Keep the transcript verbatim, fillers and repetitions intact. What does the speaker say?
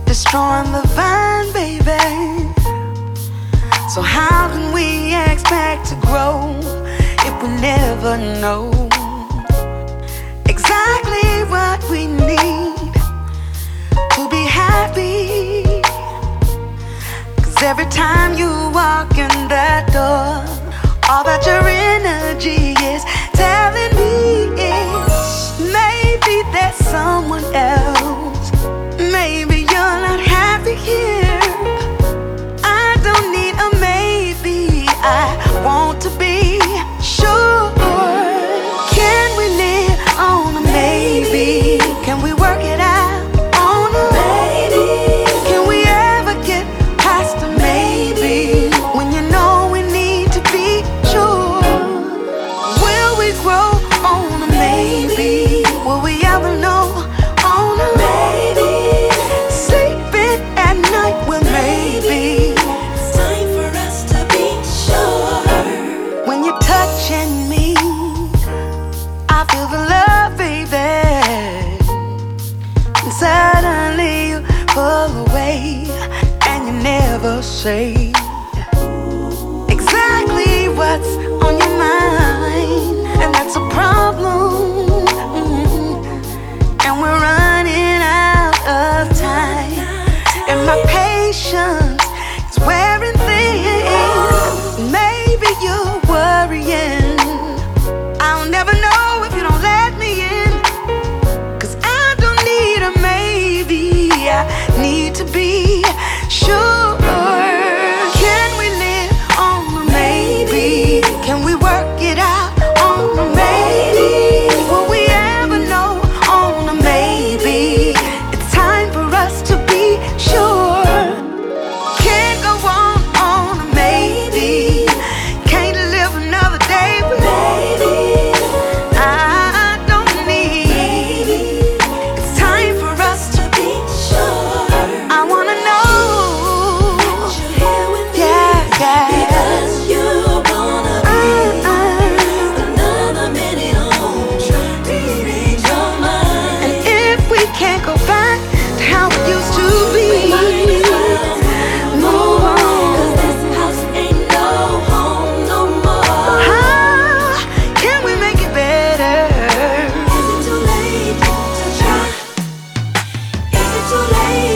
destroying the vine, baby. So how can we expect to grow if we never know exactly what we need to be happy? Cause every time you walk in that door, all that your energy is telling me is maybe there's someone else. Maybe you're not happy here. I don't need a maybe, I want to be sure. Can we live on a maybe? Can we work it out on a maybe? Can we ever get past a maybe? When you know we need to be sure. Will we grow on a maybe? Will we ever know on a maybe? Sleeping at night with maybe. It's time for us to be sure. When you're touching me, I feel the love, baby. And suddenly you pull away, and you never say exactly what's on your mind. And that's a problem. And we're running out of time, and my patience is wearing thin. Maybe you're worrying. I'll never know if you don't let me in. Cause I don't need a maybe, I need to be sure. Can we live on a maybe? Can we work it out on a maybe? Will we ever know on a maybe? It's time for us to be sure. Can't go on on a maybe. Can't live another day with maybe. I don't need. It's time for us to To be sure. I wanna know. You're here with me. Yeah, yeah. Because you wanna be Uh-uh. another minute on. Do you read your mind? And if we can't go back to how it used to be, Might as well move on. Cause this house ain't no home no more. How can we make it better? Is it too late to try? Is it too late